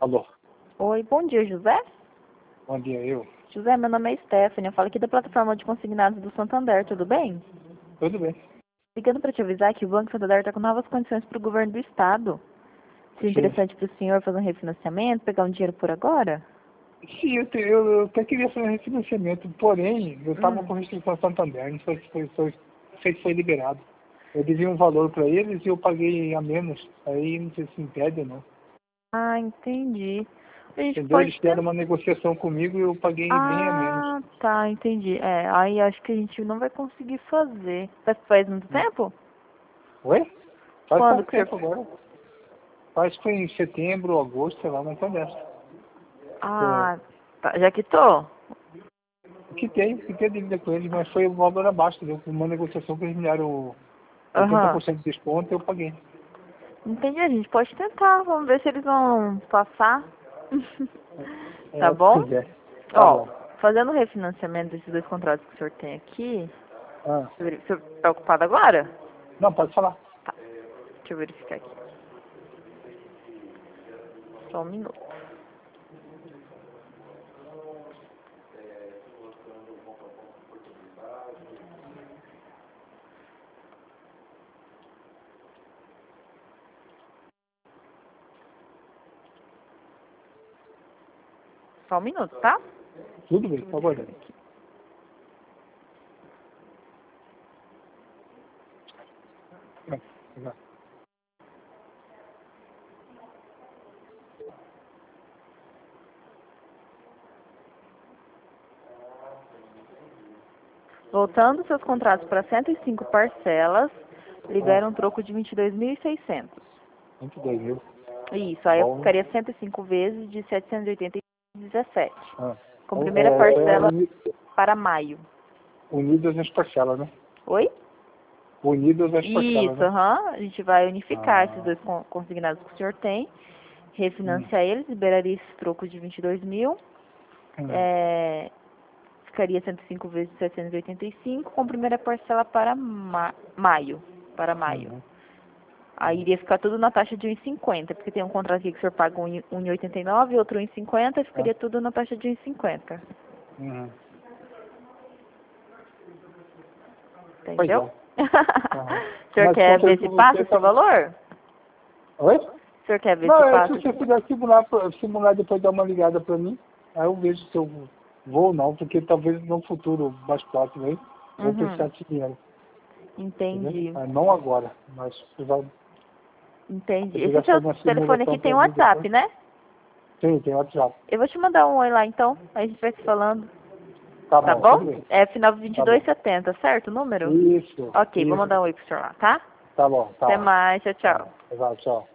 Alô, Oi, bom dia, José. bom dia, eu. José, meu nome é Stephanie, eu falo aqui da plataforma de consignados do Santander, tudo bem? Tudo bem? Ligando para te avisar que o Banco Santander está com novas condições para o governo do estado. Se é Sim. interessante para o senhor fazer um refinanciamento, pegar um dinheiro por agora? Sim, eu até queria fazer um refinanciamento, porém, eu estava com restrição Santander, não sei se foi liberado. Eu devia um valor para eles e eu paguei a menos, aí não sei se impede ou não. Ah, entendi. A gente Entendeu? pode Eles fizeram tentar. uma negociação comigo e eu paguei bem a menos. Ah, tá, entendi. Aí acho que a gente não vai conseguir fazer. Faz muito tempo? Oi? Faz Quando pouco que o tempo senhor... agora. Acho que foi em setembro, agosto, sei lá, não foi dessa. Ah, tá, já quitou? Fiquei a dívida com eles, mas foi o valor abaixo, entendeu? Uma negociação que eles me deram Aham. 80% de desconto e eu paguei. Entendi, a gente pode tentar, vamos ver se eles vão passar. Tá bom? Pois é. Tá Ó, bom. fazendo o refinanciamento desses dois contratos que o senhor tem aqui, Ah, o senhor tá ocupado agora? não, pode falar. Tá, deixa eu verificar aqui. Só um minuto. Só um minuto, tá? Tudo bem, Deixa eu tá verificar aguardando. aqui. Já. Voltando seus contratos para 105 parcelas, libera um troco de 22.600. 22 mil. Isso, Tá aí eu bom. ficaria 105 vezes de 780,17. Ah. Com Então, primeira parcela uni- para maio. unidas as parcelas, né? Oi? Unidas as parcelas, Isso, né? aham. A gente vai unificar esses Ah. dois consignados que o senhor tem, Hum. refinanciar eles, liberaria esse troco de 22 mil, Hum. é, ficaria 105 vezes 785, com primeira parcela para maio. Para maio. Uhum. Aí iria ficar tudo na taxa de 1,50, porque tem um contrato aqui que o senhor paga 1,89 e outro 1,50, e Ah. ficaria tudo na taxa de 1,50. Uhum. Pois Entendeu? é. Aham. O senhor Mas quer quanto ver aí se pra passa você, esse tá... valor? Oi? O senhor quer ver Não, se é se passa? você puder simular depois dar uma ligada pra mim, aí eu vejo se eu vou ou não, porque talvez no futuro mais próximo aí, vou Uhum. precisar de dinheiro, entendeu? Entendi. Não agora, mas se Entendi. eu Esse quiser seu fazer uma telefone aqui simulação tem pra mim depois. WhatsApp, né? Sim, tem WhatsApp. Eu vou te mandar um oi lá então, aí a gente vai se falando. Tá Tá bom, tudo bom? bem. É final Tá bom. 2270, certo o número? Isso, Ok, vou isso. mandar um oi pro senhor lá, tá? Tá bom, Até tá. mais, tchau, Tá, tchau. tchau.